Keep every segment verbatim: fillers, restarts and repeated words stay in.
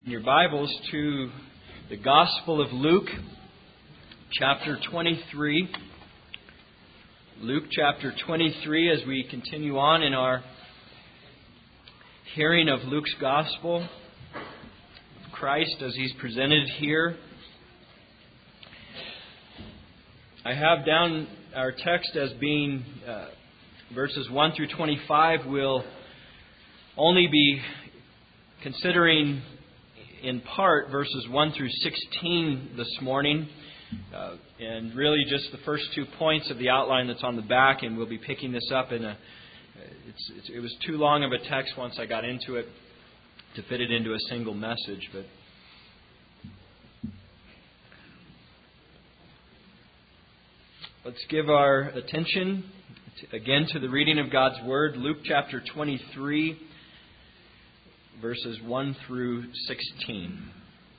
Your Bibles to the Gospel of Luke, chapter twenty-three. Luke chapter twenty-three, as we continue on in our hearing of Luke's Gospel, of Christ as He's presented here. I have down our text as being uh, verses one through twenty-five. We'll only be considering in part verses one through sixteen this morning, uh, and really just the first two points of the outline that's on the back, and we'll be picking this up in a it's, it's, it was too long of a text once I got into it to fit it into a single message, but let's give our attention to, again to the reading of God's Word. Luke chapter twenty-three, verses one through sixteen.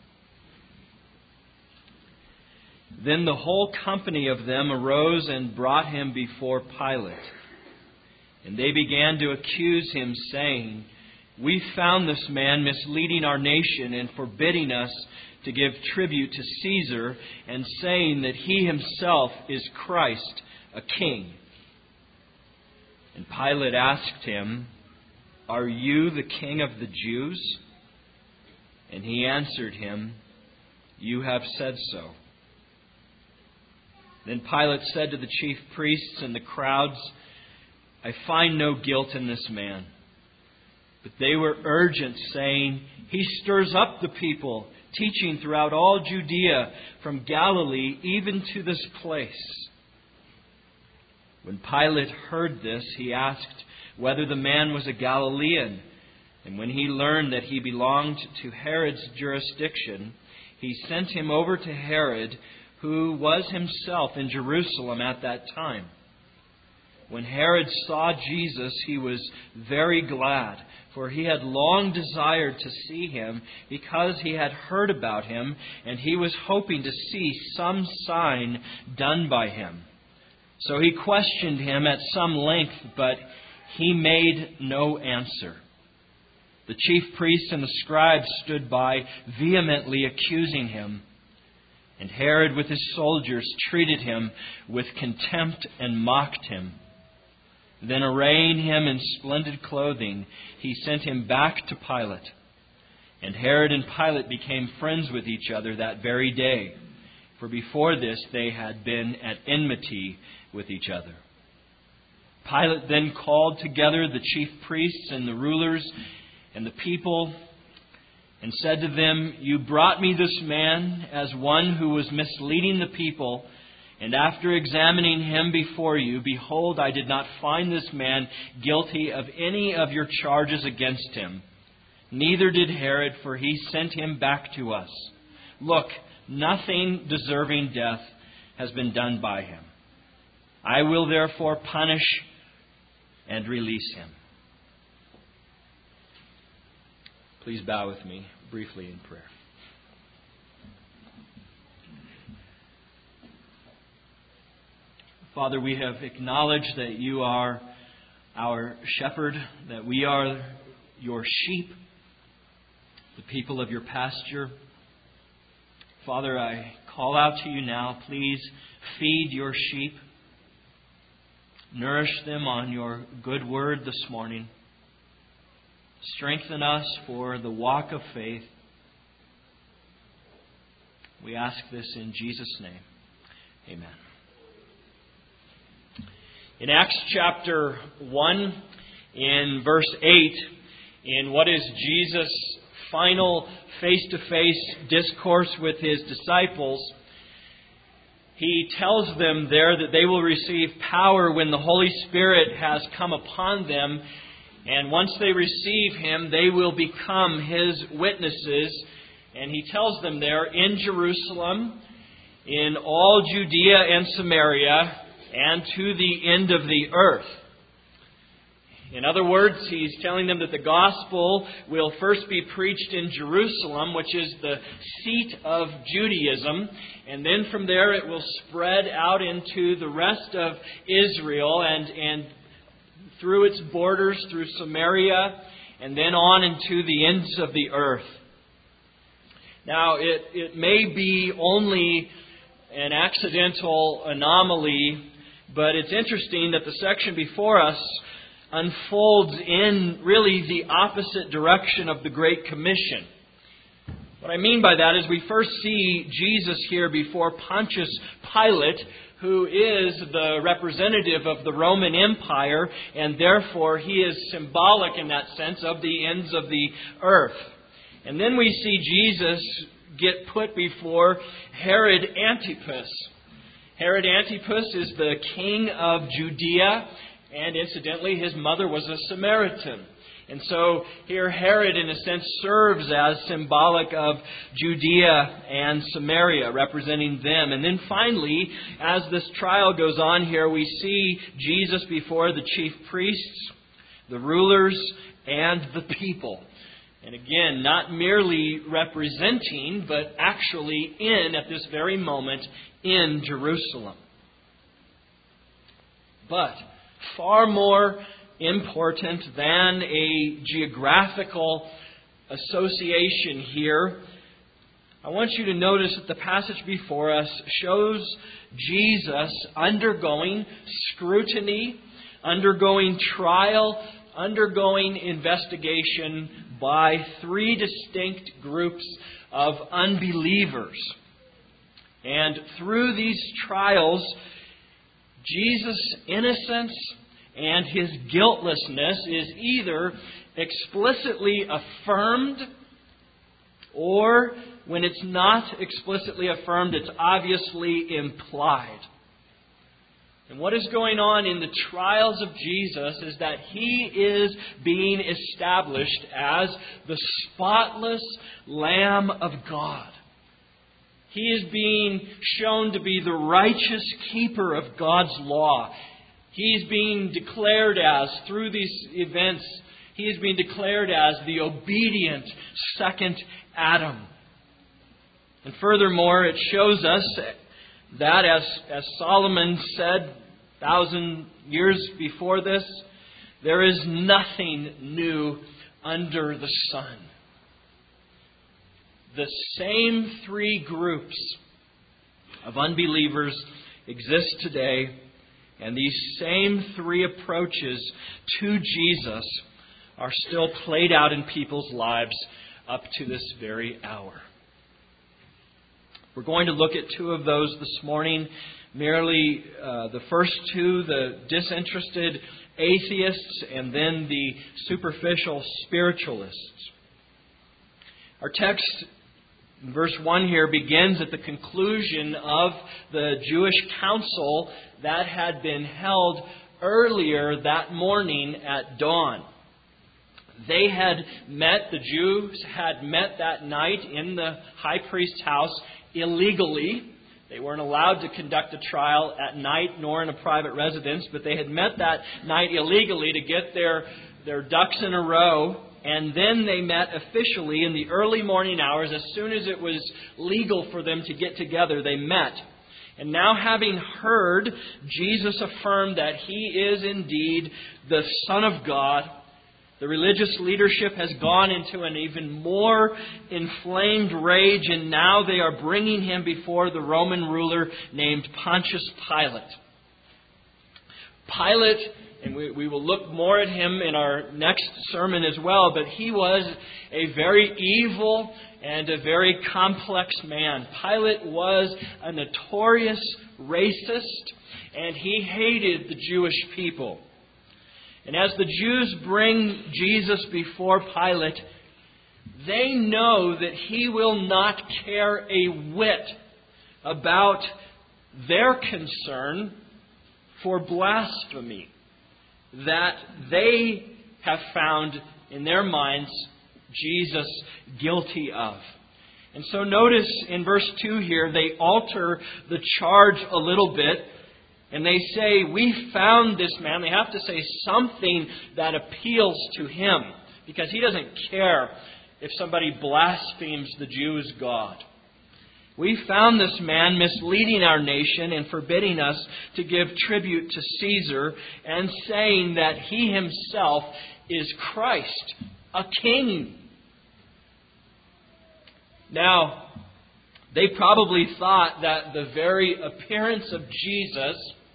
Then the whole company of them arose and brought him before Pilate. And they began to accuse him, saying, "We found this man misleading our nation and forbidding us to give tribute to Caesar, and saying that he himself is Christ, a king." And Pilate asked him, "Are you the king of the Jews?" And he answered him, "You have said so." Then Pilate said to the chief priests and the crowds, "I find no guilt in this man." But they were urgent, saying, "He stirs up the people, teaching throughout all Judea, from Galilee even to this place." When Pilate heard this, he asked whether the man was a Galilean. And when he learned that he belonged to Herod's jurisdiction, he sent him over to Herod, who was himself in Jerusalem at that time. When Herod saw Jesus, he was very glad, for he had long desired to see him, because he had heard about him, and he was hoping to see some sign done by him. So he questioned him at some length, but he made no answer. The chief priests and the scribes stood by, vehemently accusing him. And Herod with his soldiers treated him with contempt and mocked him. Then arraying him in splendid clothing, he sent him back to Pilate. And Herod and Pilate became friends with each other that very day, for before this they had been at enmity with each other. Pilate then called together the chief priests and the rulers and the people and said to them, "You brought me this man as one who was misleading the people, and after examining him before you, behold, I did not find this man guilty of any of your charges against him. Neither did Herod, for he sent him back to us. Look, nothing deserving death has been done by him. I will therefore punish and release him." Please bow with me briefly in prayer. Father, we have acknowledged that You are our shepherd, that we are Your sheep, the people of Your pasture. Father, I call out to You now, please feed Your sheep. Nourish them on Your good word this morning. Strengthen us for the walk of faith. We ask this in Jesus' name. Amen. In Acts chapter one, in verse eight, in what is Jesus' final face-to-face discourse with His disciples, He tells them there that they will receive power when the Holy Spirit has come upon them. And once they receive Him, they will become His witnesses. And He tells them there, in Jerusalem, in all Judea and Samaria, and to the end of the earth. In other words, He's telling them that the gospel will first be preached in Jerusalem, which is the seat of Judaism. And then from there it will spread out into the rest of Israel and, and through its borders, through Samaria, and then on into the ends of the earth. Now, it, it may be only an accidental anomaly, but it's interesting that the section before us unfolds in really the opposite direction of the Great Commission. What I mean by that is we first see Jesus here before Pontius Pilate, who is the representative of the Roman Empire, and therefore he is symbolic in that sense of the ends of the earth. And then we see Jesus get put before Herod Antipas. Herod Antipas is the king of Judea, and incidentally his mother was a Samaritan. And so here Herod, in a sense, serves as symbolic of Judea and Samaria, representing them. And then finally, as this trial goes on here, we see Jesus before the chief priests, the rulers, and the people. And again, not merely representing, but actually in, at this very moment, in Jerusalem. But far more important than a geographical association here, I want you to notice that the passage before us shows Jesus undergoing scrutiny, undergoing trial, undergoing investigation by three distinct groups of unbelievers. And through these trials, Jesus' innocence and His guiltlessness is either explicitly affirmed, or when it's not explicitly affirmed, it's obviously implied. And what is going on in the trials of Jesus is that He is being established as the spotless Lamb of God. He is being shown to be the righteous keeper of God's law. He is being declared as, through these events, He is being declared as the obedient second Adam. And furthermore, it shows us that, as, as Solomon said a thousand years before this, there is nothing new under the sun. The same three groups of unbelievers exist today, and these same three approaches to Jesus are still played out in people's lives up to this very hour. We're going to look at two of those this morning. Merely uh, the first two, the disinterested atheists, and then the superficial spiritualists. Our text, verse one here, begins at the conclusion of the Jewish council that had been held earlier that morning at dawn. They had met, the Jews had met that night in the high priest's house illegally. They weren't allowed to conduct a trial at night nor in a private residence, but they had met that night illegally to get their, their ducks in a row. And then they met officially in the early morning hours. As soon as it was legal for them to get together, they met. And now, having heard Jesus affirm that He is indeed the Son of God, the religious leadership has gone into an even more inflamed rage, and now they are bringing Him before the Roman ruler named Pontius Pilate. Pilate, and we, we will look more at him in our next sermon as well, but he was a very evil and a very complex man. Pilate was a notorious racist, and he hated the Jewish people. And as the Jews bring Jesus before Pilate, they know that he will not care a whit about their concern for blasphemy that they have found in their minds Jesus guilty of. And so notice in verse two here, they alter the charge a little bit. And they say, we found this man. They have to say something that appeals to him, because he doesn't care if somebody blasphemes the Jews' God. We found this man misleading our nation and forbidding us to give tribute to Caesar, and saying that he himself is Christ, a king. Now, they probably thought that the very appearance of Jesus,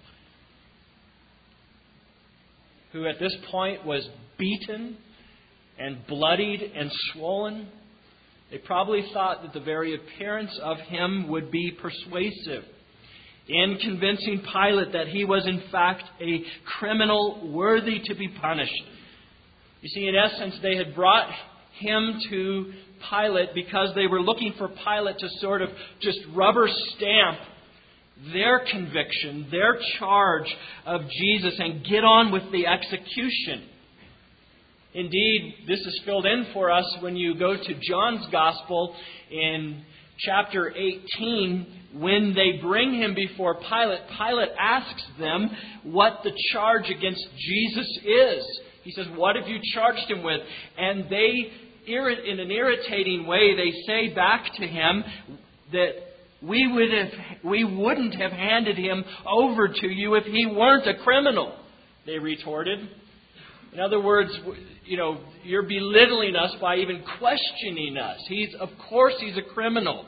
who at this point was beaten and bloodied and swollen, they probably thought that the very appearance of Him would be persuasive in convincing Pilate that He was in fact a criminal worthy to be punished. You see, in essence, they had brought Him to Pilate because they were looking for Pilate to sort of just rubber stamp their conviction, their charge of Jesus, and get on with the execution. Indeed, this is filled in for us when you go to John's Gospel in chapter eighteen. When they bring Him before Pilate, Pilate asks them what the charge against Jesus is. He says, "What have you charged Him with?" And they, in an irritating way, they say back to Him that we would have, we wouldn't have handed Him over to you if He weren't a criminal. They retorted. In other words, you know, you're belittling us by even questioning us. He's, of course, He's a criminal.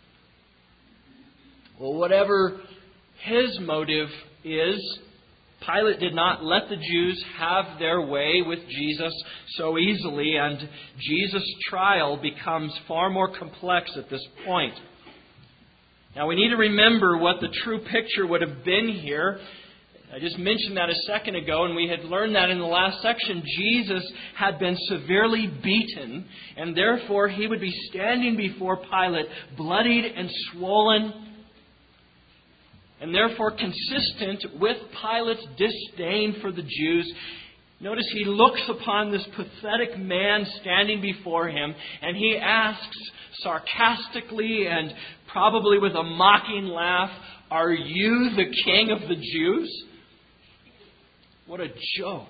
Well, whatever his motive is, Pilate did not let the Jews have their way with Jesus so easily, and Jesus' trial becomes far more complex at this point. Now, we need to remember what the true picture would have been here. I just mentioned that a second ago, and we had learned that in the last section. Jesus had been severely beaten, and therefore He would be standing before Pilate, bloodied and swollen, and therefore consistent with Pilate's disdain for the Jews. Notice he looks upon this pathetic man standing before him, and he asks sarcastically and probably with a mocking laugh, "Are you the king of the Jews?" What a joke.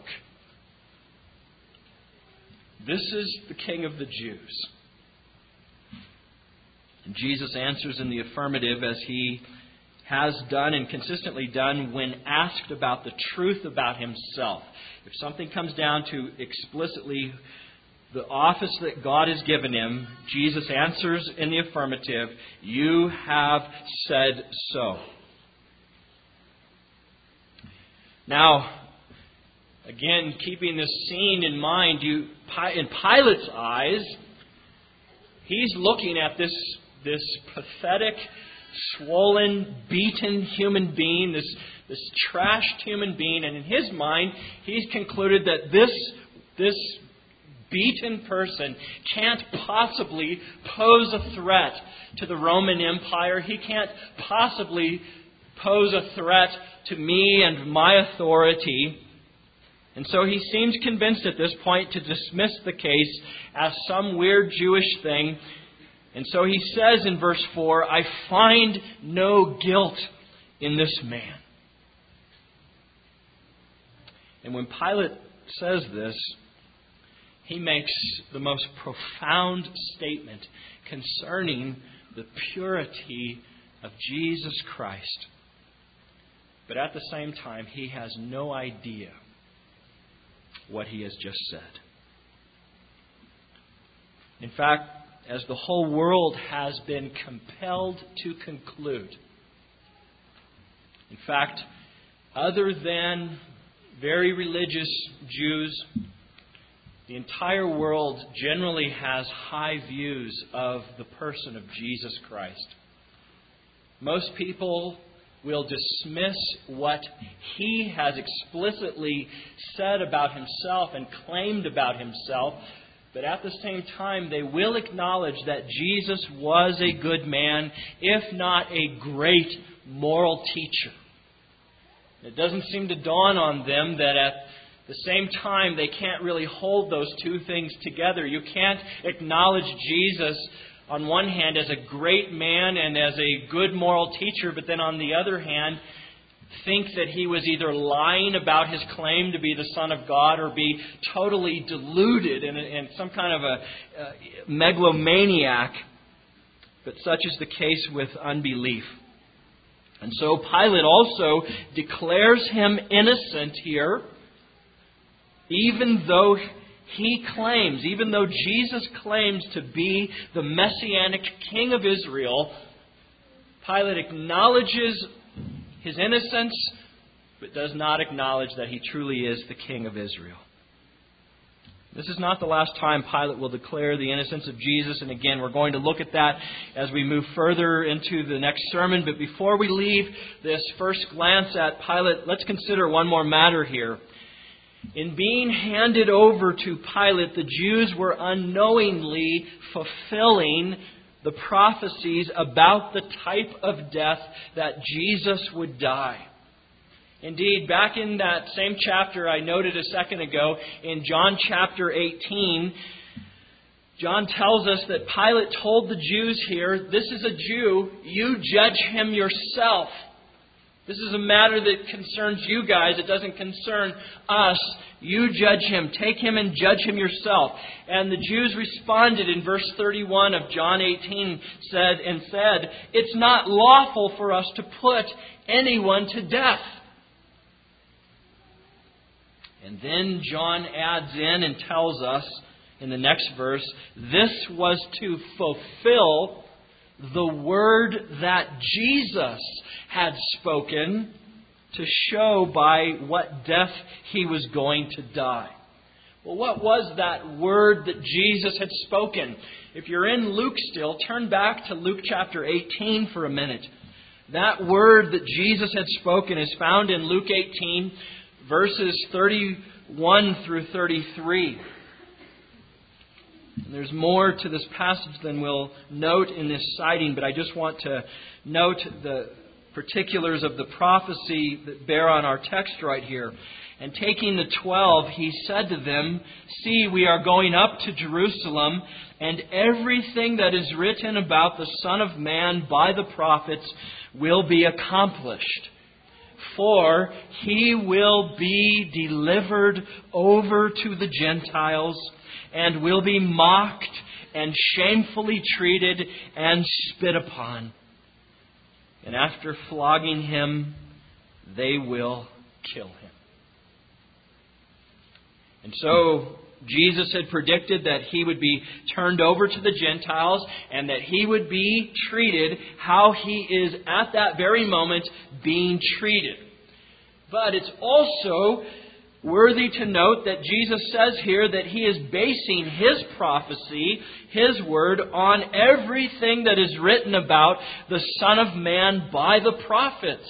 This is the king of the Jews. And Jesus answers in the affirmative, as He has done and consistently done when asked about the truth about Himself. If something comes down to explicitly the office that God has given Him, Jesus answers in the affirmative, "You have said so." Now, again, keeping this scene in mind, you, in Pilate's eyes, he's looking at this, this pathetic, swollen, beaten human being, this, this trashed human being, and in his mind, he's concluded that this, this beaten person can't possibly pose a threat to the Roman Empire. He can't possibly pose a threat to me and my authority. And so he seems convinced at this point to dismiss the case as some weird Jewish thing. And so he says in verse four, "I find no guilt in this man." And when Pilate says this, he makes the most profound statement concerning the purity of Jesus Christ. But at the same time, he has no idea what he has just said. In fact, as the whole world has been compelled to conclude, in fact, other than very religious Jews, the entire world generally has high views of the person of Jesus Christ. Most people will dismiss what He has explicitly said about Himself and claimed about Himself, but at the same time they will acknowledge that Jesus was a good man, if not a great moral teacher. It doesn't seem to dawn on them that at the same time they can't really hold those two things together. You can't acknowledge Jesus on one hand as a great man and as a good moral teacher, but then on the other hand think that He was either lying about His claim to be the Son of God or be totally deluded and, and some kind of a uh, megalomaniac. But such is the case with unbelief. And so Pilate also declares Him innocent here, even though he claims, even though Jesus claims to be the Messianic King of Israel, Pilate acknowledges his innocence, but does not acknowledge that he truly is the King of Israel. This is not the last time Pilate will declare the innocence of Jesus. And again, we're going to look at that as we move further into the next sermon. But before we leave this first glance at Pilate, let's consider one more matter here. In being handed over to Pilate, the Jews were unknowingly fulfilling the prophecies about the type of death that Jesus would die. Indeed, back in that same chapter I noted a second ago, in John chapter eighteen, John tells us that Pilate told the Jews here, "This is a Jew, you judge him yourself. This is a matter that concerns you guys, it doesn't concern us. You judge him, take him and judge him yourself." And the Jews responded in verse thirty-one of John eighteen, said and said, "It's not lawful for us to put anyone to death." And then John adds in and tells us in the next verse, this was to fulfill the word that Jesus had spoken to show by what death he was going to die. Well, what was that word that Jesus had spoken? If you're in Luke still, turn back to Luke chapter eighteen for a minute. That word that Jesus had spoken is found in Luke eighteen, verses thirty-one through thirty-three. And there's more to this passage than we'll note in this citing, but I just want to note the particulars of the prophecy that bear on our text right here. "And taking the twelve, he said to them, 'See, we are going up to Jerusalem, and everything that is written about the Son of Man by the prophets will be accomplished. For he will be delivered over to the Gentiles, and will be mocked and shamefully treated and spit upon. And after flogging him, they will kill him.'" And so Jesus had predicted that he would be turned over to the Gentiles and that he would be treated how he is at that very moment being treated. But it's also worthy to note that Jesus says here that he is basing his prophecy, his word, on everything that is written about the Son of Man by the prophets.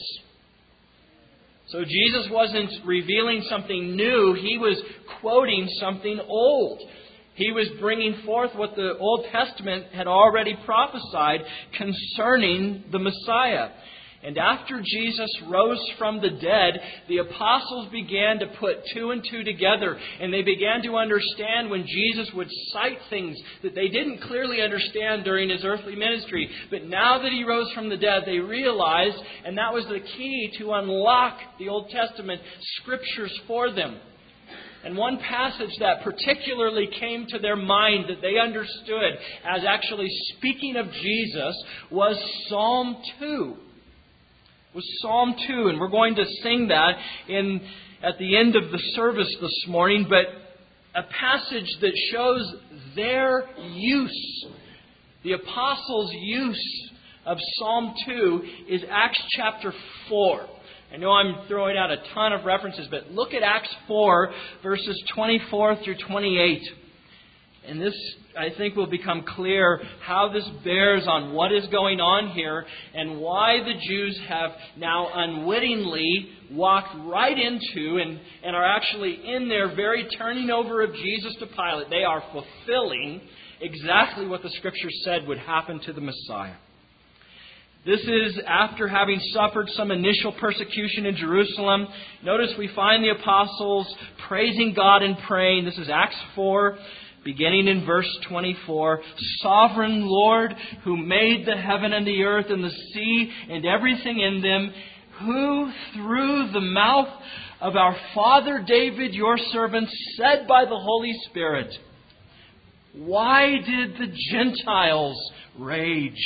So Jesus wasn't revealing something new, he was quoting something old. He was bringing forth what the Old Testament had already prophesied concerning the Messiah. And after Jesus rose from the dead, the apostles began to put two and two together. And they began to understand when Jesus would cite things that they didn't clearly understand during his earthly ministry. But now that he rose from the dead, they realized, and that was the key to unlock the Old Testament scriptures for them. And one passage that particularly came to their mind that they understood as actually speaking of Jesus was Psalm two. Was Psalm two, and we're going to sing that in at the end of the service this morning, but a passage that shows their use, the apostles' use of Psalm two is Acts chapter four. I know I'm throwing out a ton of references, but look at Acts four, verses twenty-four through twenty-eight. And this, I think, will become clear how this bears on what is going on here and why the Jews have now unwittingly walked right into and, and are actually in their very turning over of Jesus to Pilate. They are fulfilling exactly what the Scripture said would happen to the Messiah. This is after having suffered some initial persecution in Jerusalem. Notice we find the apostles praising God and praying. This is Acts four. Beginning in verse twenty-four, "Sovereign Lord, who made the heaven and the earth and the sea and everything in them, who through the mouth of our father David, your servant, said by the Holy Spirit, 'Why did the Gentiles rage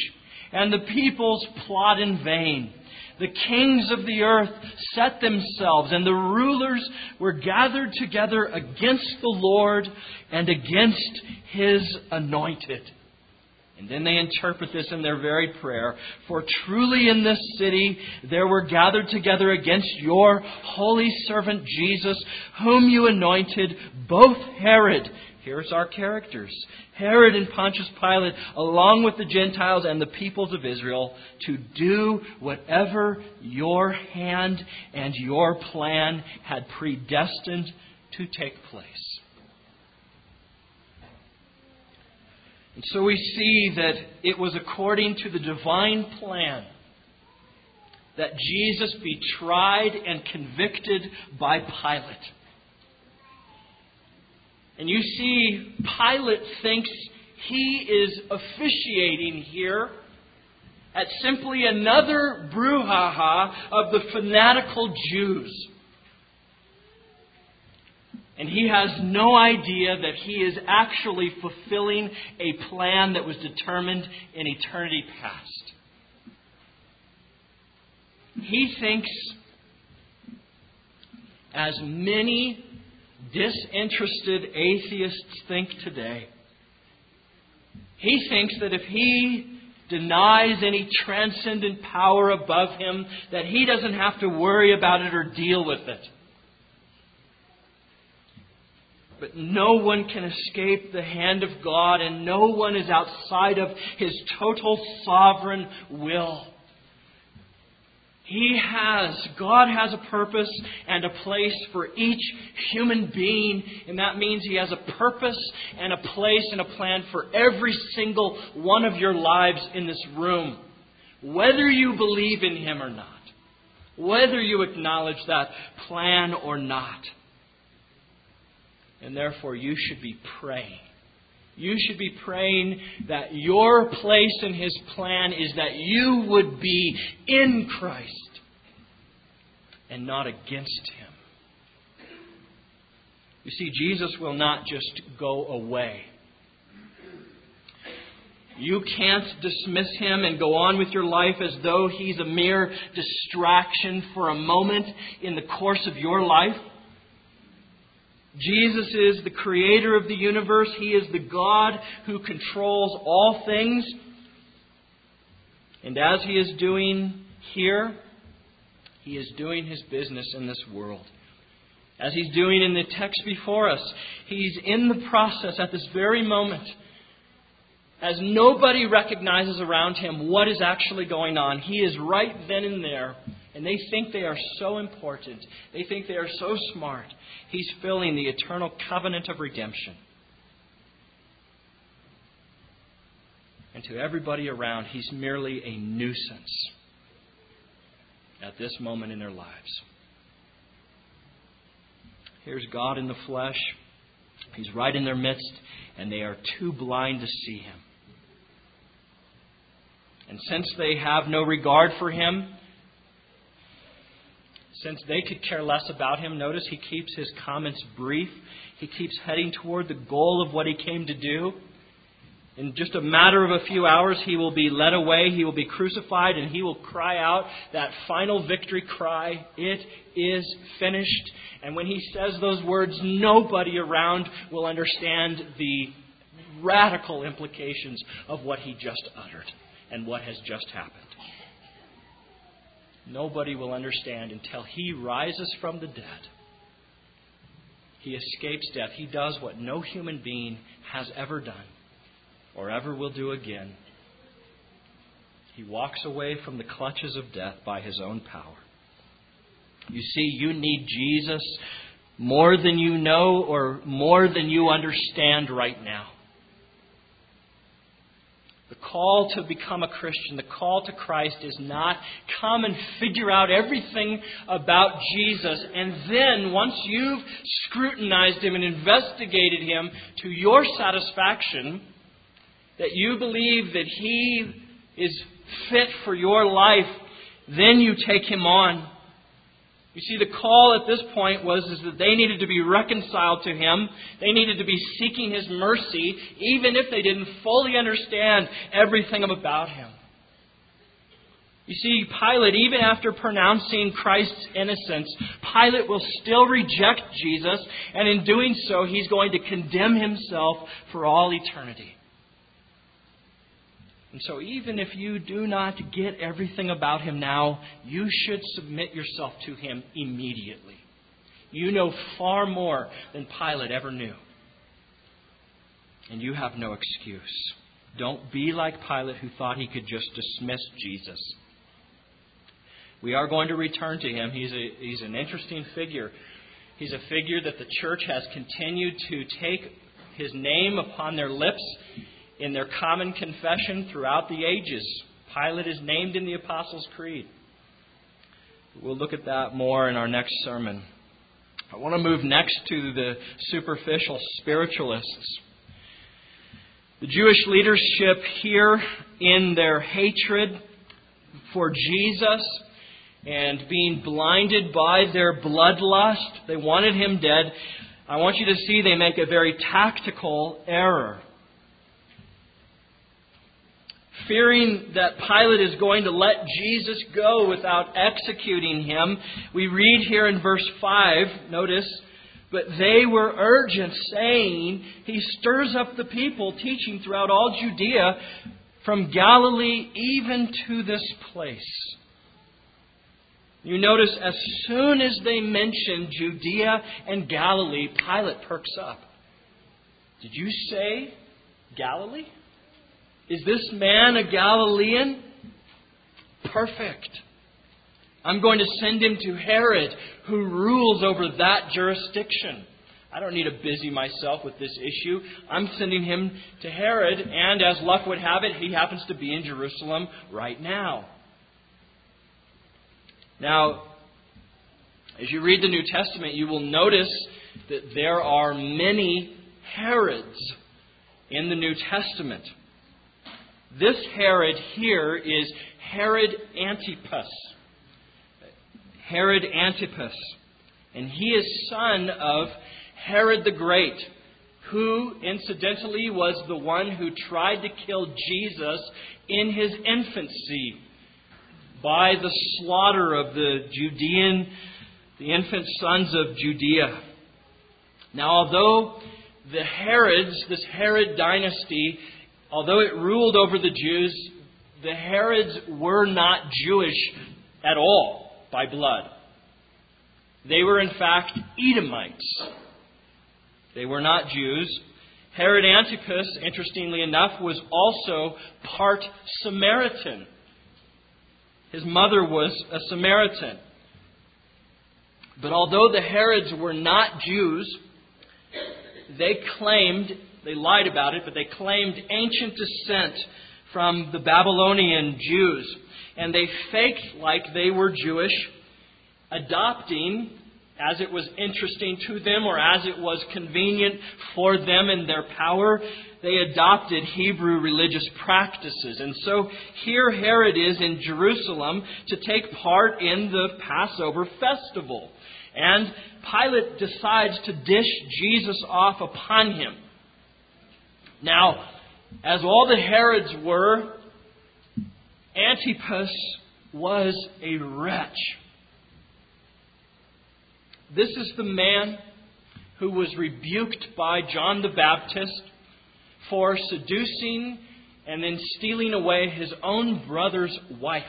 and the peoples plot in vain. The kings of the earth set themselves, and the rulers were gathered together against the Lord and against His anointed. And then they interpret this in their very prayer. For truly in this city there were gathered together against your holy servant Jesus, whom you anointed, both Herod. Here's our characters. Herod and Pontius Pilate, along with the Gentiles and the peoples of Israel, to do whatever your hand and your plan had predestined to take place. And so we see that it was according to the divine plan that Jesus be tried and convicted by Pilate. And you see, Pilate thinks he is officiating here at simply another brouhaha of the fanatical Jews. And he has no idea that he is actually fulfilling a plan that was determined in eternity past. He thinks, as many disinterested atheists think today, he thinks that if he denies any transcendent power above him, that he doesn't have to worry about it or deal with it. But no one can escape the hand of God, and no one is outside of His total sovereign will. He has, God has a purpose and a place for each human being, and that means He has a purpose and a place and a plan for every single one of your lives in this room, whether you believe in Him or not, whether you acknowledge that plan or not. And therefore, you should be praying. You should be praying that your place in His plan is that you would be in Christ and not against Him. You see, Jesus will not just go away. You can't dismiss Him and go on with your life as though He's a mere distraction for a moment in the course of your life. Jesus is the creator of the universe. He is the God who controls all things. And as He is doing here, He is doing His business in this world. As He's doing in the text before us, He's in the process at this very moment. As nobody recognizes around Him what is actually going on, He is right then and there. And they think they are so important. They think they are so smart. He's filling the eternal covenant of redemption. And to everybody around, He's merely a nuisance at this moment in their lives. Here's God in the flesh. He's right in their midst, and they are too blind to see Him. And since they have no regard for Him, since they could care less about Him, notice He keeps His comments brief. He keeps heading toward the goal of what He came to do. In just a matter of a few hours, He will be led away. He will be crucified, and He will cry out that final victory cry, "It is finished." And when He says those words, nobody around will understand the radical implications of what He just uttered and what has just happened. Nobody will understand until He rises from the dead. He escapes death. He does what no human being has ever done or ever will do again. He walks away from the clutches of death by His own power. You see, you need Jesus more than you know or more than you understand right now. The call to become a Christian, the call to Christ is not come and figure out everything about Jesus. And then, once you've scrutinized Him and investigated Him to your satisfaction, that you believe that He is fit for your life, then you take Him on. You see, the call at this point was is that they needed to be reconciled to Him. They needed to be seeking His mercy, even if they didn't fully understand everything about Him. You see, Pilate, even after pronouncing Christ's innocence, Pilate will still reject Jesus, and in doing so, he's going to condemn himself for all eternity. And so even if you do not get everything about him now, you should submit yourself to him immediately. You know far more than Pilate ever knew. And you have no excuse. Don't be like Pilate, who thought he could just dismiss Jesus. We are going to return to him. He's a, he's an interesting figure. He's a figure that the church has continued to take his name upon their lips in their common confession throughout the ages. Pilate is named in the Apostles' Creed. We'll look at that more in our next sermon. I want to move next to the superficial spiritualists. The Jewish leadership here, in their hatred for Jesus and being blinded by their bloodlust, they wanted him dead. I want you to see they make a very tactical error. Fearing that Pilate is going to let Jesus go without executing him, we read here in verse five, notice, but they were urgent, saying, he stirs up the people, teaching throughout all Judea, from Galilee even to this place. You notice, as soon as they mention Judea and Galilee, Pilate perks up. Did you say Galilee? Is this man a Galilean? Perfect. I'm going to send him to Herod, who rules over that jurisdiction. I don't need to busy myself with this issue. I'm sending him to Herod, and as luck would have it, he happens to be in Jerusalem right now. Now, as you read the New Testament, you will notice that there are many Herods in the New Testament. This Herod here is Herod Antipas. Herod Antipas. And he is son of Herod the Great, who incidentally was the one who tried to kill Jesus in his infancy by the slaughter of the Judean, the infant sons of Judea. Now, although the Herods, this Herod dynasty, although it ruled over the Jews, the Herods were not Jewish at all by blood. They were in fact Edomites. They were not Jews. Herod Antipas, interestingly enough, was also part Samaritan. His mother was a Samaritan. But although the Herods were not Jews, they claimed, they lied about it, but they claimed ancient descent from the Babylonian Jews. And they faked like they were Jewish, adopting, as it was interesting to them or as it was convenient for them and their power, they adopted Hebrew religious practices. And so here Herod is in Jerusalem to take part in the Passover festival. And Pilate decides to dish Jesus off upon him. Now, as all the Herods were, Antipas was a wretch. This is the man who was rebuked by John the Baptist for seducing and then stealing away his own brother's wife,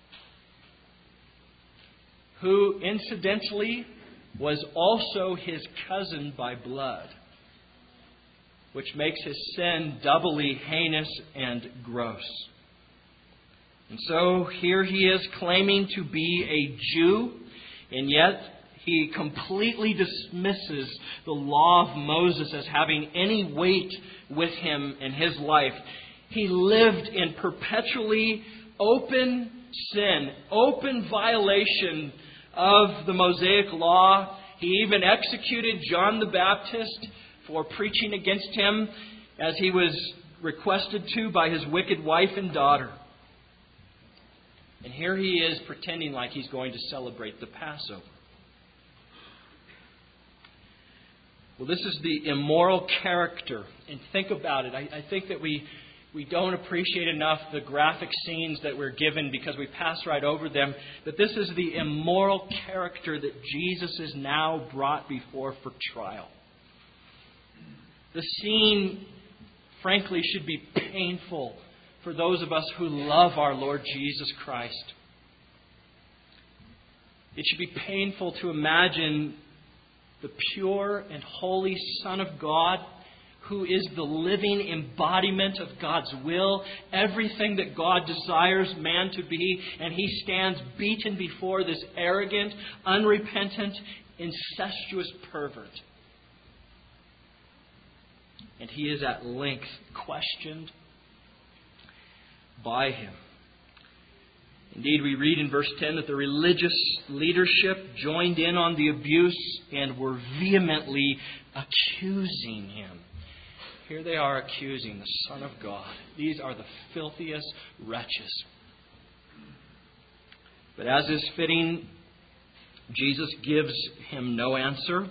who incidentally was also his cousin by blood, which makes his sin doubly heinous and gross. And so here he is claiming to be a Jew, and yet he completely dismisses the law of Moses as having any weight with him in his life. He lived in perpetually open sin, open violation of the Mosaic law. He even executed John the Baptist for preaching against him, as he was requested to by his wicked wife and daughter. And here he is pretending like he's going to celebrate the Passover. Well, this is the immoral character. And think about it. I, I think that we we don't appreciate enough the graphic scenes that we're given because we pass right over them. But this is the immoral character that Jesus is now brought before for trial. The scene, frankly, should be painful for those of us who love our Lord Jesus Christ. It should be painful to imagine the pure and holy Son of God, who is the living embodiment of God's will, everything that God desires man to be, and He stands beaten before this arrogant, unrepentant, incestuous pervert. And He is at length questioned by Him. Indeed, we read in verse ten that the religious leadership joined in on the abuse and were vehemently accusing Him. Here they are accusing the Son of God. These are the filthiest wretches. But as is fitting, Jesus gives him no answer.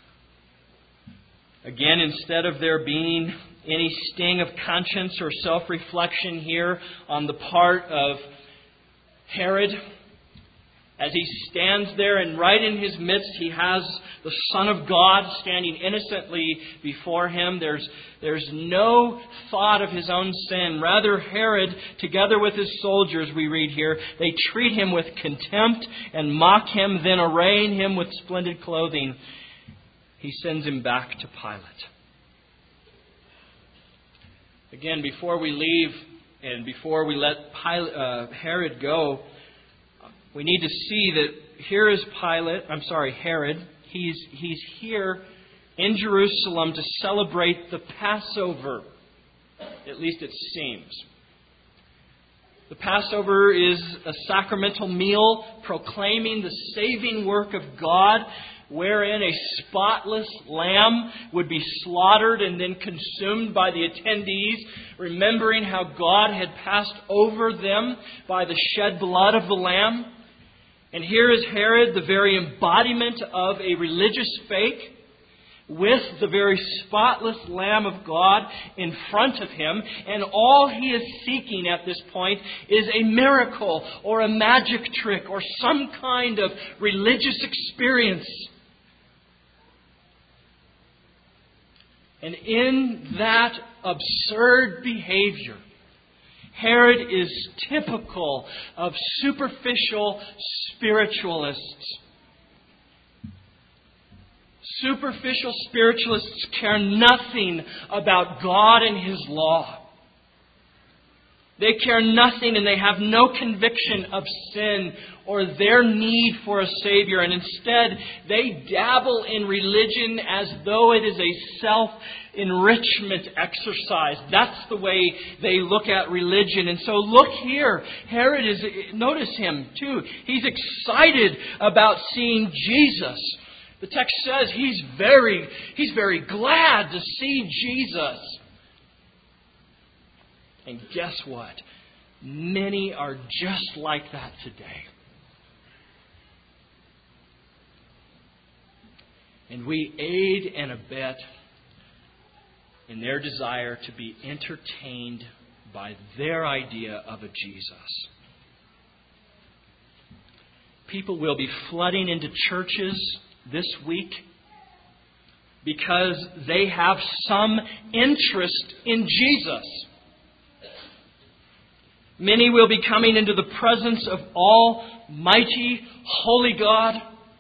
Again, instead of there being any sting of conscience or self-reflection here on the part of Herod, as he stands there and right in his midst he has the Son of God standing innocently before him. There's, there's no thought of his own sin. Rather, Herod, together with his soldiers, we read here, they treat him with contempt and mock him, then arraying him with splendid clothing, he sends him back to Pilate. Again, before we leave and before we let Pilate, uh, Herod go, we need to see that here is Pilate, I'm sorry, Herod. He's, he's here in Jerusalem to celebrate the Passover. At least it seems. The Passover is a sacramental meal proclaiming the saving work of God, wherein a spotless lamb would be slaughtered and then consumed by the attendees, remembering how God had passed over them by the shed blood of the lamb. And here is Herod, the very embodiment of a religious faith, with the very spotless Lamb of God in front of him. And all he is seeking at this point is a miracle or a magic trick or some kind of religious experience. And in that absurd behavior, Herod is typical of superficial spiritualists. Superficial spiritualists care nothing about God and His law. They care nothing and they have no conviction of sin or their need for a Savior. And instead, they dabble in religion as though it is a self-enrichment exercise. That's the way they look at religion. And so look here. Herod is, notice him too. He's excited about seeing Jesus. The text says he's very, he's very glad to see Jesus. And guess what? Many are just like that today. And we aid and abet in their desire to be entertained by their idea of a Jesus. People will be flooding into churches this week because they have some interest in Jesus. Many will be coming into the presence of Almighty, Holy God.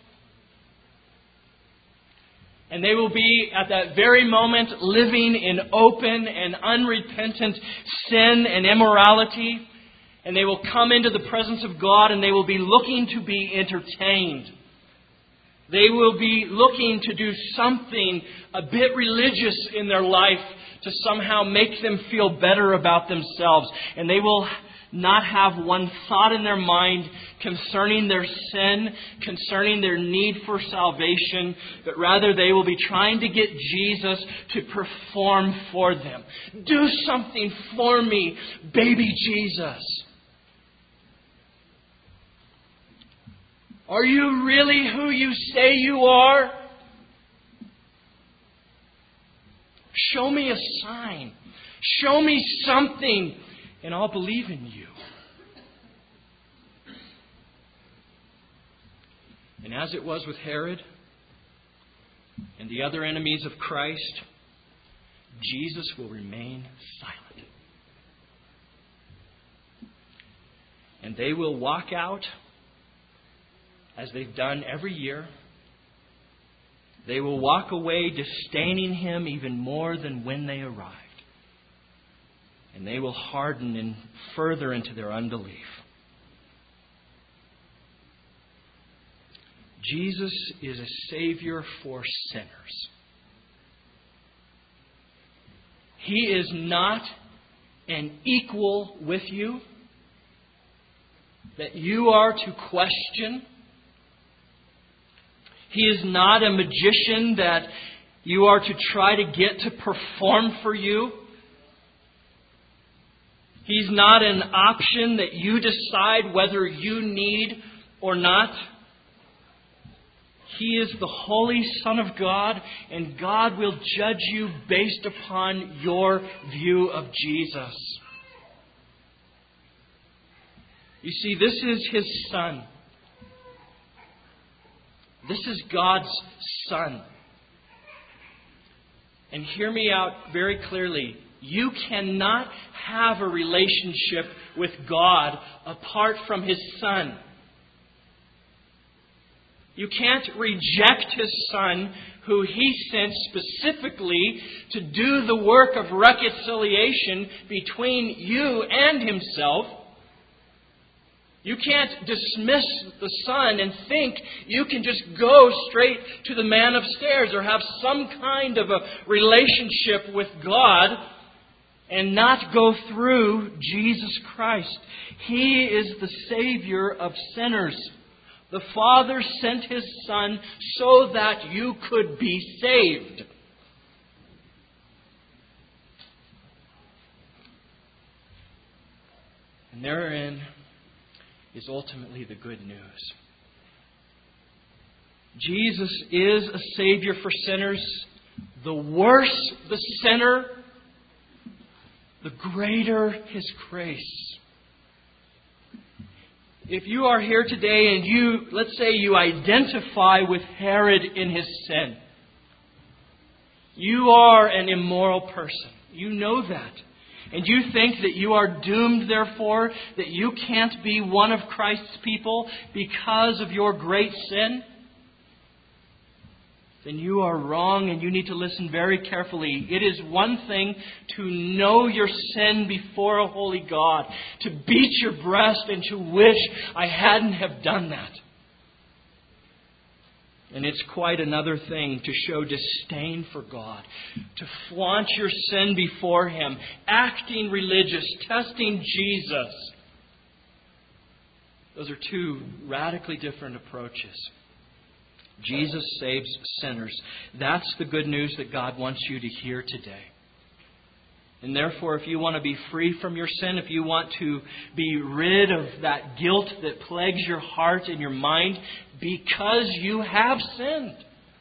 And they will be at that very moment living in open and unrepentant sin and immorality. And they will come into the presence of God and they will be looking to be entertained. They will be looking to do something a bit religious in their life to somehow make them feel better about themselves. And they will not have one thought in their mind concerning their sin, concerning their need for salvation, but rather they will be trying to get Jesus to perform for them. Do something for me, baby Jesus. Are you really who you say you are? Show me a sign. Show me something, and I'll believe in you. And as it was with Herod and the other enemies of Christ, Jesus will remain silent. And they will walk out as they've done every year. They will walk away disdaining Him even more than when they arrived. And they will harden in further into their unbelief. Jesus is a Savior for sinners. He is not an equal with you that you are to question. He is not a magician that you are to try to get to perform for you. He's not an option that you decide whether you need or not. He is the Holy Son of God, and God will judge you based upon your view of Jesus. You see, this is His Son. This is God's Son. And hear me out very clearly. You cannot have a relationship with God apart from His Son. You can't reject His Son, who He sent specifically to do the work of reconciliation between you and Himself. You can't dismiss the Son and think you can just go straight to the man upstairs or have some kind of a relationship with God and not go through Jesus Christ. He is the Savior of sinners. The Father sent His Son so that you could be saved. And therein is ultimately the good news. Jesus is a Savior for sinners. The worse the sinner, the greater His grace. If you are here today and you, let's say you identify with Herod in his sin. You are an immoral person. You know that. And you think that you are doomed, therefore, that you can't be one of Christ's people because of your great sin, then you are wrong and you need to listen very carefully. It is one thing to know your sin before a holy God, to beat your breast and to wish I hadn't have done that. And it's quite another thing to show disdain for God, to flaunt your sin before Him, acting religious, testing Jesus. Those are two radically different approaches. Jesus saves sinners. That's the good news that God wants you to hear today. And therefore, if you want to be free from your sin, if you want to be rid of that guilt that plagues your heart and your mind because you have sinned,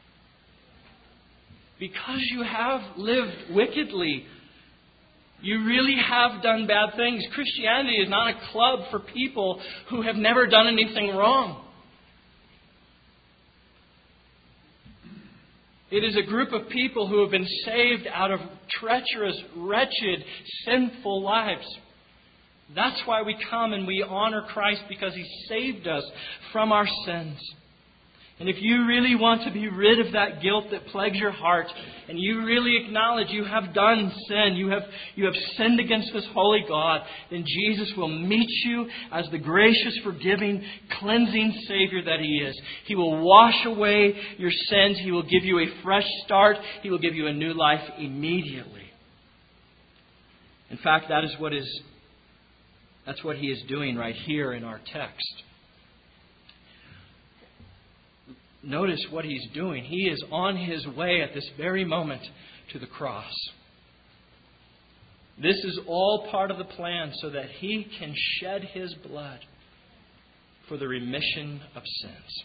because you have lived wickedly, you really have done bad things. Christianity is not a club for people who have never done anything wrong. It is a group of people who have been saved out of treacherous, wretched, sinful lives. That's why we come and we honor Christ, because He saved us from our sins. And if you really want to be rid of that guilt that plagues your heart, and you really acknowledge you have done sin, you have, you have sinned against this holy God, then Jesus will meet you as the gracious, forgiving, cleansing Savior that He is. He will wash away your sins. He will give you a fresh start. He will give you a new life immediately. In fact, that is what is, that's what He is doing right here in our text. Notice what He's doing. He is on His way at this very moment to the cross. This is all part of the plan so that He can shed His blood for the remission of sins.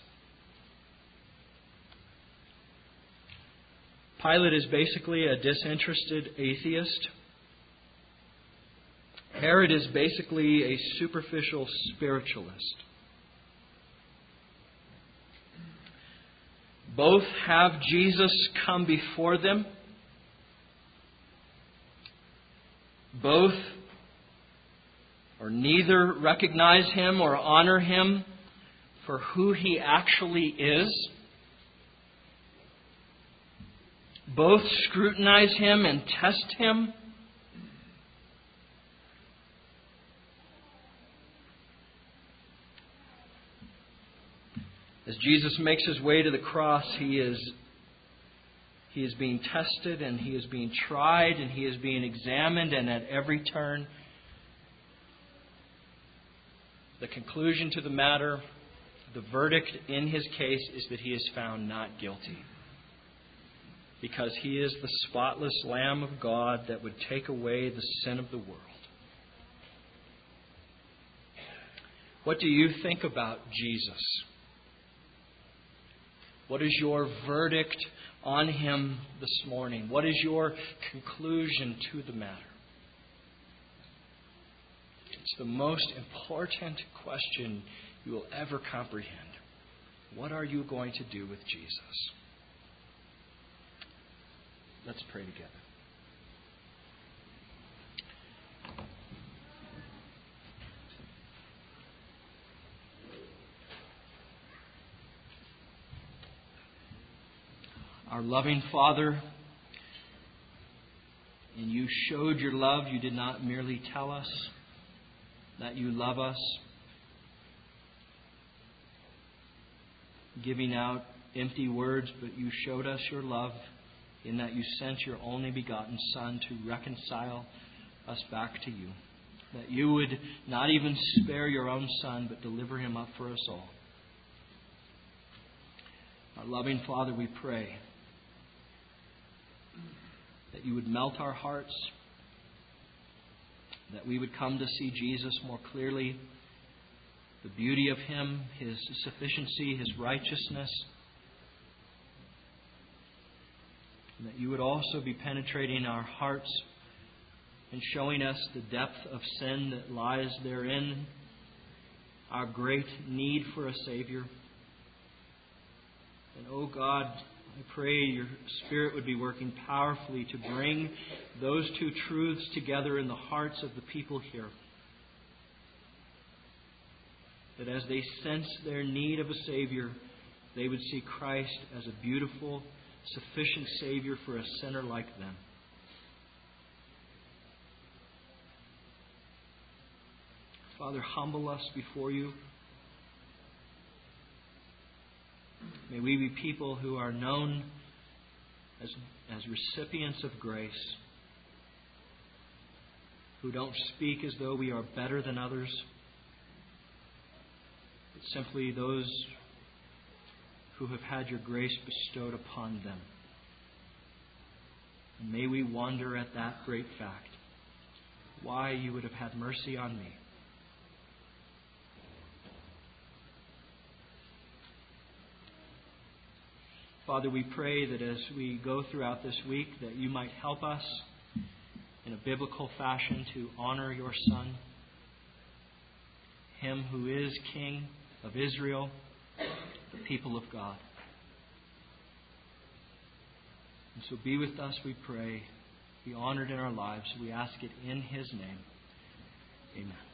Pilate is basically a disinterested atheist. Herod is basically a superficial spiritualist. Both have Jesus come before them. Both or neither recognize Him or honor Him for who He actually is. Both scrutinize Him and test Him. As Jesus makes His way to the cross, He is, he is being tested and He is being tried and He is being examined, and at every turn, the conclusion to the matter, the verdict in His case is that He is found not guilty. Because He is the spotless Lamb of God that would take away the sin of the world. What do you think about Jesus? What is your verdict on Him this morning? What is your conclusion to the matter? It's the most important question you will ever comprehend. What are you going to do with Jesus? Let's pray together. Our loving Father, and You showed Your love. You did not merely tell us that You love us, giving out empty words, but You showed us Your love in that You sent Your only begotten Son to reconcile us back to You. That You would not even spare Your own Son, but deliver Him up for us all. Our loving Father, we pray that You would melt our hearts, that we would come to see Jesus more clearly, the beauty of Him, His sufficiency, His righteousness, and that You would also be penetrating our hearts and showing us the depth of sin that lies therein, our great need for a Savior. And, oh God, I pray Your Spirit would be working powerfully to bring those two truths together in the hearts of the people here. That as they sense their need of a Savior, they would see Christ as a beautiful, sufficient Savior for a sinner like them. Father, humble us before You. May we be people who are known as, as recipients of grace, who don't speak as though we are better than others, but simply those who have had Your grace bestowed upon them. And may we wonder at that great fact, why You would have had mercy on me. Father, we pray that as we go throughout this week, that You might help us in a biblical fashion to honor Your Son, Him who is King of Israel, the people of God. And so be with us, we pray. Be honored in our lives. We ask it in His name. Amen.